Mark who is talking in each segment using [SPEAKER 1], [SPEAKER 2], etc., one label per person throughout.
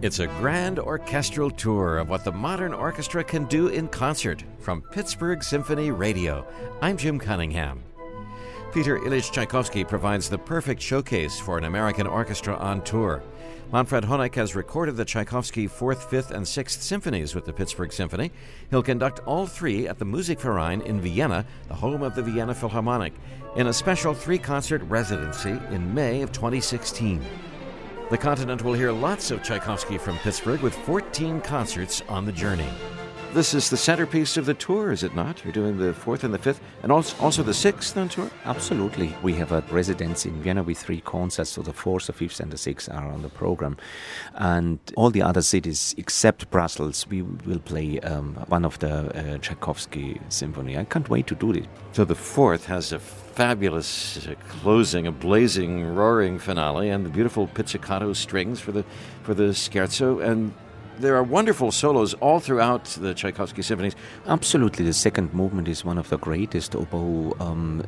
[SPEAKER 1] It's a grand orchestral tour of what the modern orchestra can do in concert from Pittsburgh Symphony Radio. I'm Jim Cunningham. Peter Ilyich Tchaikovsky provides the perfect showcase for an American orchestra on tour. Manfred Honeck has recorded the Tchaikovsky 4th, 5th, and 6th symphonies with the Pittsburgh Symphony. He'll conduct all three at the Musikverein in Vienna, the home of the Vienna Philharmonic, in a special three-concert residency in May of 2016. The continent will hear lots of Tchaikovsky from Pittsburgh with 14 concerts on the journey. This is the centerpiece of the tour, is it not? You're doing the 4th and the 5th, and also the 6th on tour?
[SPEAKER 2] Absolutely. We have a residency in Vienna with 3 concerts, so the 4th, the 5th, and the 6th are on the program. And all the other cities, except Brussels, we will play one of the Tchaikovsky symphony. I can't wait to do it.
[SPEAKER 1] So the 4th has a fabulous closing, a blazing, roaring finale, and the beautiful pizzicato strings for the scherzo, and there are wonderful solos all throughout the Tchaikovsky symphonies.
[SPEAKER 2] Absolutely, the second movement is one of the greatest oboe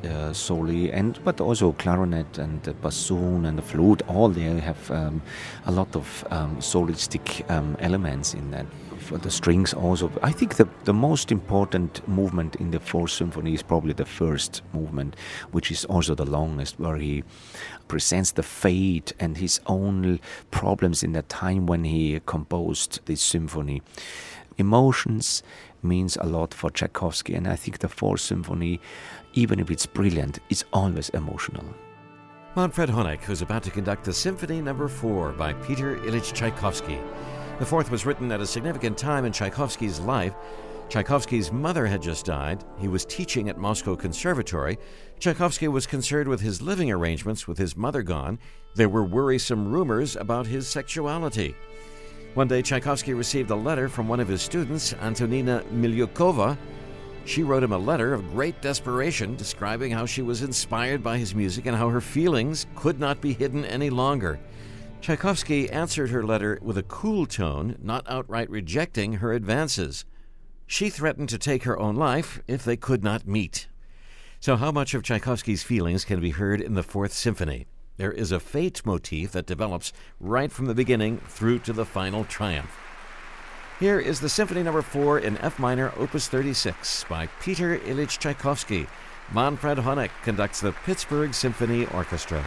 [SPEAKER 2] soli, but also clarinet and the bassoon and the flute. All they have a lot of solistic elements in that. For the strings also, I think the most important movement in the 4th symphony is probably the first movement, which is also the longest, where he presents the fate and his own problems in the time when he composed this symphony. Emotions means a lot for Tchaikovsky, and I think the 4th symphony, even if it's brilliant, is always emotional.
[SPEAKER 1] Manfred Honeck, who's about to conduct the Symphony No. 4 by Peter Ilyich Tchaikovsky. The 4th was written at a significant time in Tchaikovsky's life. Tchaikovsky's mother had just died. He was teaching at Moscow Conservatory. Tchaikovsky was concerned with his living arrangements with his mother gone. There were worrisome rumors about his sexuality. One day, Tchaikovsky received a letter from one of his students, Antonina Milyukova. She wrote him a letter of great desperation, describing how she was inspired by his music and how her feelings could not be hidden any longer. Tchaikovsky answered her letter with a cool tone, not outright rejecting her advances. She threatened to take her own life if they could not meet. So how much of Tchaikovsky's feelings can be heard in the 4th Symphony? There is a fate motif that develops right from the beginning through to the final triumph. Here is the Symphony No. 4 in F minor, Opus 36, by Peter Ilyich Tchaikovsky. Manfred Honeck conducts the Pittsburgh Symphony Orchestra.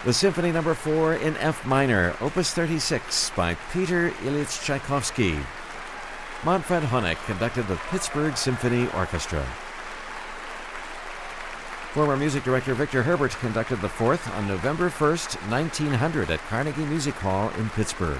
[SPEAKER 1] The Symphony No. 4 in F minor, Opus 36 by Peter Ilyich Tchaikovsky. Manfred Honeck conducted the Pittsburgh Symphony Orchestra. Former music director Victor Herbert conducted the fourth on November 1st, 1900 at Carnegie Music Hall in Pittsburgh.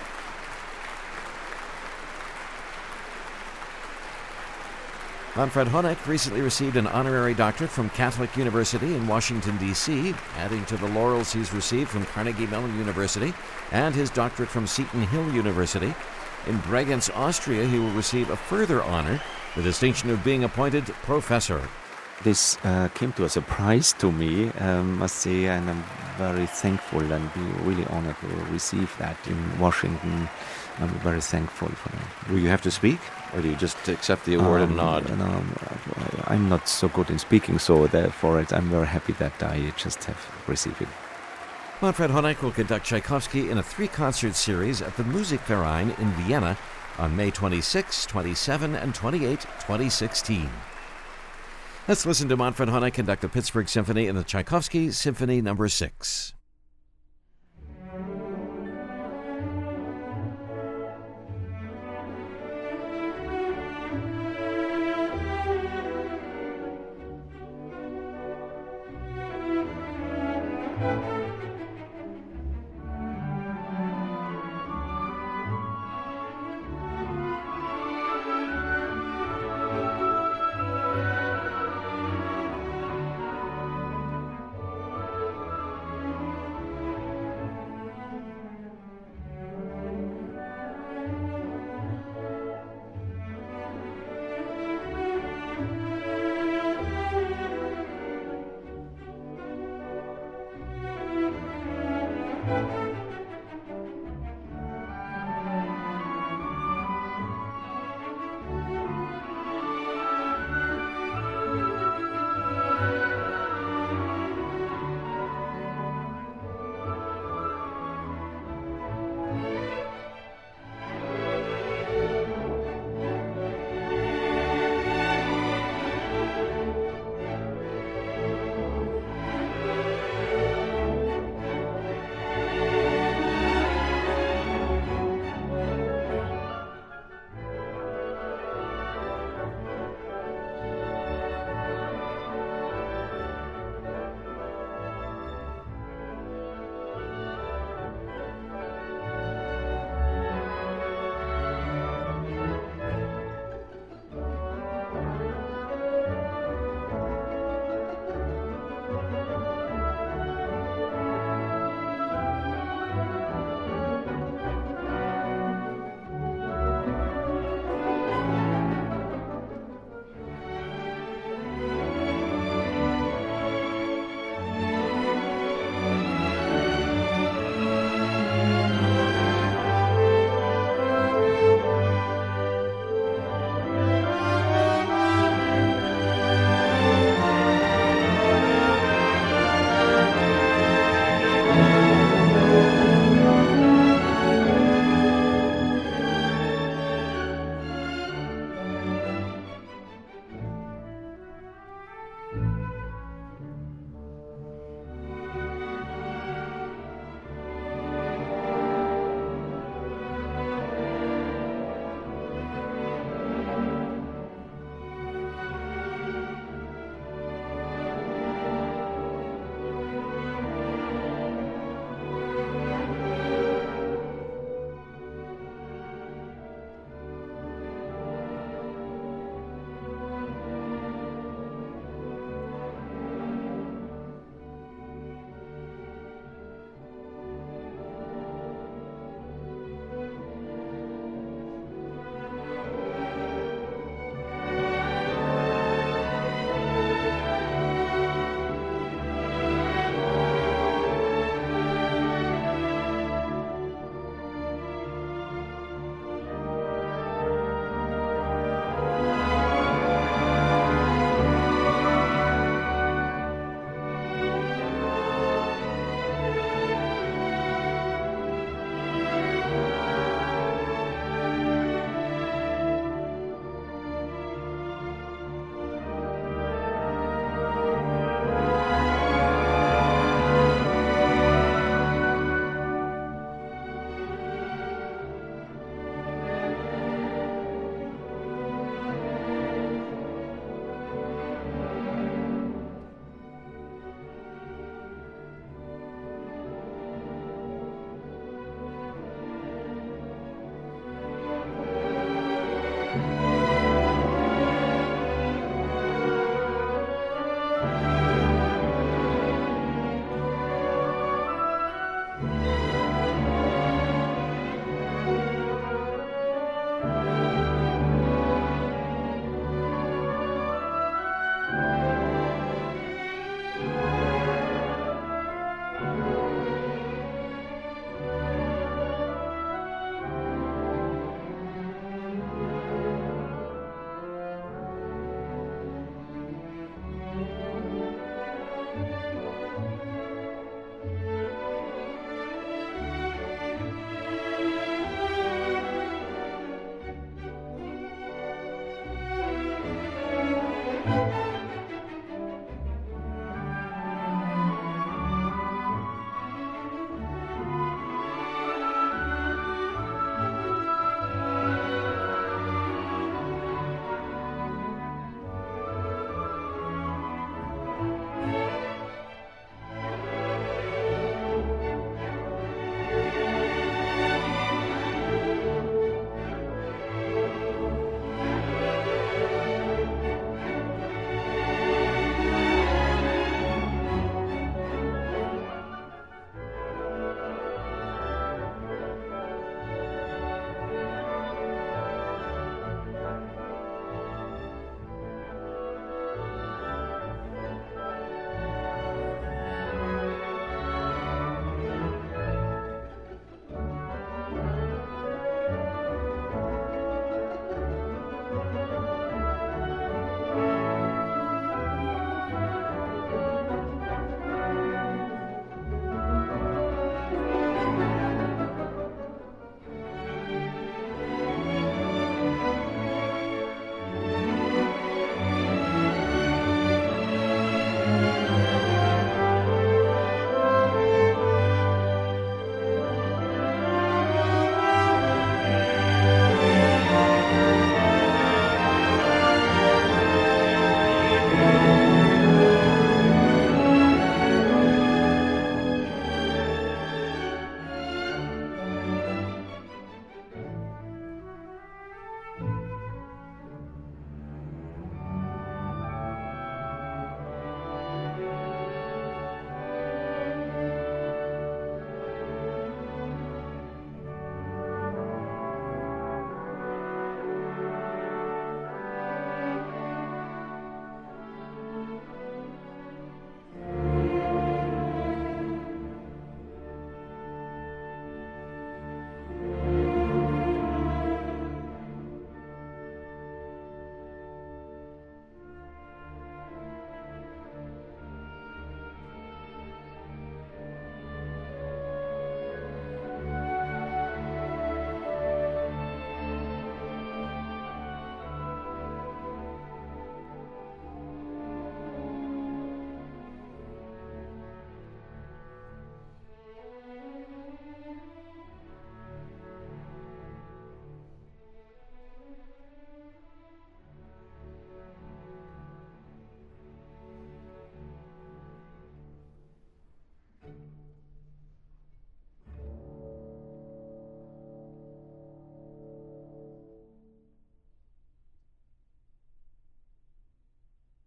[SPEAKER 1] Manfred Honeck recently received an honorary doctorate from Catholic University in Washington, D.C., adding to the laurels he's received from Carnegie Mellon University and his doctorate from Seton Hill University. In Bregenz, Austria, he will receive a further honor, the distinction of being appointed professor.
[SPEAKER 2] This came to a surprise to me, must say, and I'm very thankful and be really honored to receive that in Washington. I'm very thankful for that.
[SPEAKER 1] Will you have to speak, or do you just accept the award and nod?
[SPEAKER 2] No, I'm not so good in speaking, so therefore I'm very happy that I just have received it.
[SPEAKER 1] Manfred Honeck will conduct Tchaikovsky in a 3-concert series at the Musikverein in Vienna on May 26, 27, and 28, 2016. Let's listen to Manfred Honeck conduct the Pittsburgh Symphony in the Tchaikovsky Symphony No. 6.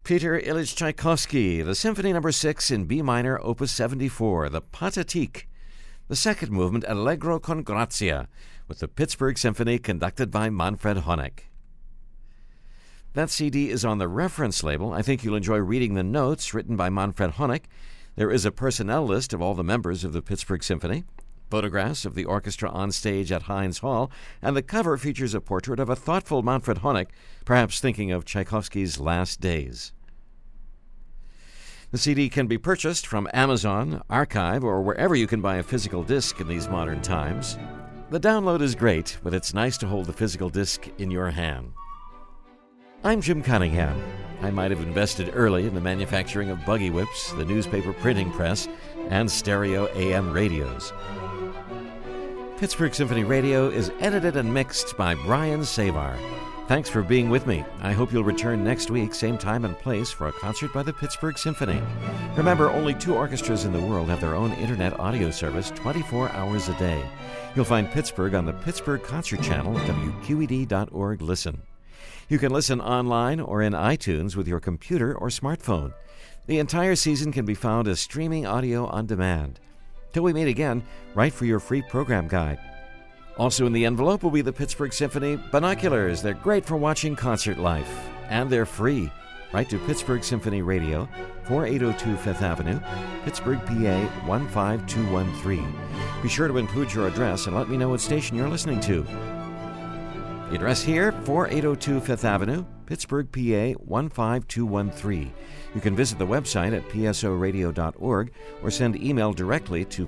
[SPEAKER 1] Peter Ilyich Tchaikovsky, the Symphony No. 6 in B minor, Opus 74, the Pathetique, the second movement, Allegro con grazia, with the Pittsburgh Symphony conducted by Manfred Honeck. That CD is on the reference label. I think you'll enjoy reading the notes written by Manfred Honeck. There is a personnel list of all the members of the Pittsburgh Symphony, photographs of the orchestra on stage at Heinz Hall, and the cover features a portrait of a thoughtful Manfred Honeck, perhaps thinking of Tchaikovsky's last days. The CD can be purchased from Amazon, Archive, or wherever you can buy a physical disc in these modern times. The download is great, but it's nice to hold the physical disc in your hand. I'm Jim Cunningham. I might have invested early in the manufacturing of buggy whips, the newspaper printing press, and stereo AM radios. Pittsburgh Symphony Radio is edited and mixed by Brian Savar. Thanks for being with me. I hope you'll return next week, same time and place, for a concert by the Pittsburgh Symphony. Remember, only 2 orchestras in the world have their own internet audio service 24 hours a day. You'll find Pittsburgh on the Pittsburgh Concert Channel at WQED.org. Listen. You can listen online or in iTunes with your computer or smartphone. The entire season can be found as streaming audio on demand. Till we meet again, write for your free program guide. Also in the envelope will be the Pittsburgh Symphony binoculars. They're great for watching concert life, and they're free. Write to Pittsburgh Symphony Radio, 4802 Fifth Avenue, Pittsburgh, PA 15213. Be sure to include your address and let me know what station you're listening to. The address here, 4802 Fifth Avenue, Pittsburgh, PA 15213. You can visit the website at psoradio.org or send email directly to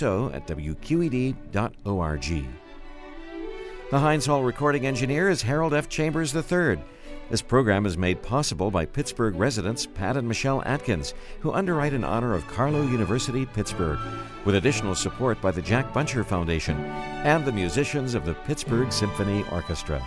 [SPEAKER 1] pso@wqed.org. The Heinz Hall recording engineer is Harold F. Chambers III. This program is made possible by Pittsburgh residents Pat and Michelle Atkins, who underwrite in honor of Carlow University, Pittsburgh, with additional support by the Jack Buncher Foundation and the musicians of the Pittsburgh Symphony Orchestra.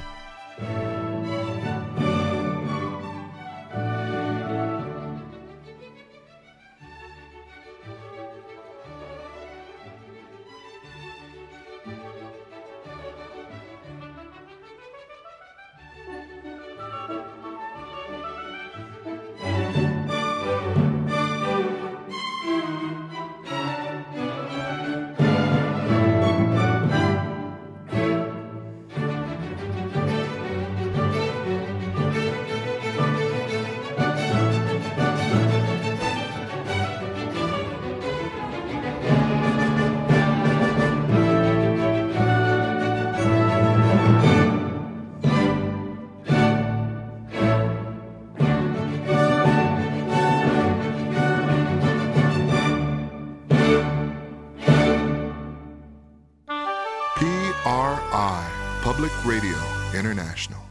[SPEAKER 3] PRI, Public Radio International.